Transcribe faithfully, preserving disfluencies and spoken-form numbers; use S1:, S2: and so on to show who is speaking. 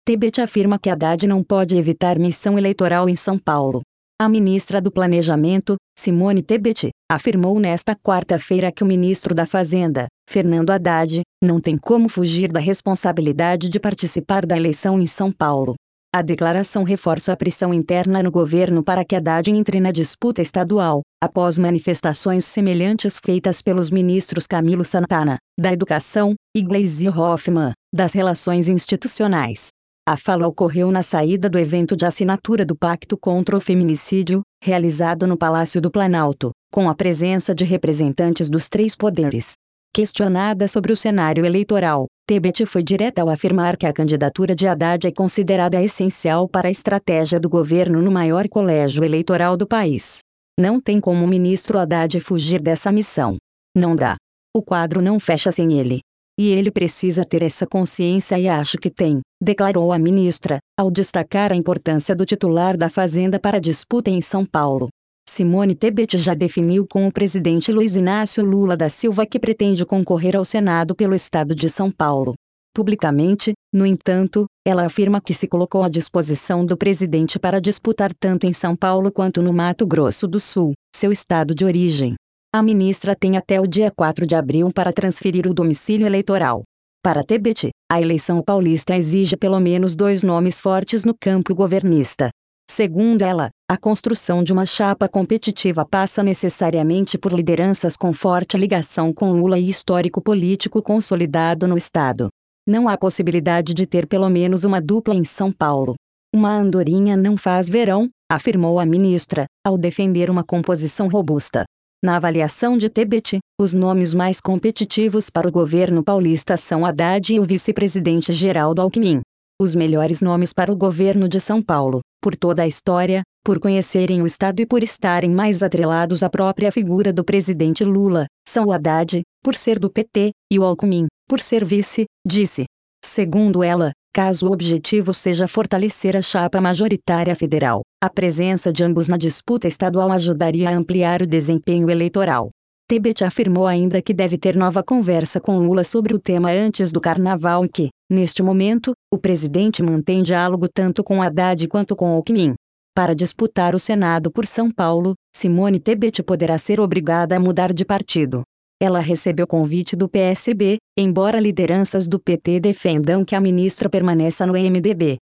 S1: Tebet afirma que Haddad não pode evitar missão eleitoral em São Paulo. A ministra do Planejamento, Simone Tebet, afirmou nesta quarta-feira que o ministro da Fazenda, Fernando Haddad, não tem como fugir da responsabilidade de participar da eleição em São Paulo. A declaração reforça a pressão interna no governo para que Haddad entre na disputa estadual, após manifestações semelhantes feitas pelos ministros Camilo Santana, da Educação, e Gleisi Hoffmann, das Relações Institucionais. A fala ocorreu na saída do evento de assinatura do Pacto contra o Feminicídio, realizado no Palácio do Planalto, com a presença de representantes dos três poderes. Questionada sobre o cenário eleitoral, Tebet foi direta ao afirmar que a candidatura de Haddad é considerada essencial para a estratégia do governo no maior colégio eleitoral do país. Não tem como o ministro Haddad fugir dessa missão. Não dá. O quadro não fecha sem ele. E ele precisa ter essa consciência e acho que tem, declarou a ministra, ao destacar a importância do titular da Fazenda para a disputa em São Paulo. Simone Tebet já definiu com o presidente Luiz Inácio Lula da Silva que pretende concorrer ao Senado pelo estado de São Paulo. Publicamente, no entanto, ela afirma que se colocou à disposição do presidente para disputar tanto em São Paulo quanto no Mato Grosso do Sul, seu estado de origem. A ministra tem até o dia quatro de abril para transferir o domicílio eleitoral. Para Tebet, a eleição paulista exige pelo menos dois nomes fortes no campo governista. Segundo ela, a construção de uma chapa competitiva passa necessariamente por lideranças com forte ligação com Lula e histórico político consolidado no estado. Não há possibilidade de ter pelo menos uma dupla em São Paulo. Uma andorinha não faz verão, afirmou a ministra, ao defender uma composição robusta. Na avaliação de Tebet, os nomes mais competitivos para o governo paulista são Haddad e o vice-presidente Geraldo Alckmin. Os melhores nomes para o governo de São Paulo, por toda a história, por conhecerem o estado e por estarem mais atrelados à própria figura do presidente Lula, são o Haddad, por ser do P T, e o Alckmin, por ser vice, disse. Segundo ela, caso o objetivo seja fortalecer a chapa majoritária federal, a presença de ambos na disputa estadual ajudaria a ampliar o desempenho eleitoral. Tebet afirmou ainda que deve ter nova conversa com Lula sobre o tema antes do carnaval e que, neste momento, o presidente mantém diálogo tanto com Haddad quanto com Alckmin. Para disputar o Senado por São Paulo, Simone Tebet poderá ser obrigada a mudar de partido. Ela recebeu convite do P S B, embora lideranças do P T defendam que a ministra permaneça no M D B.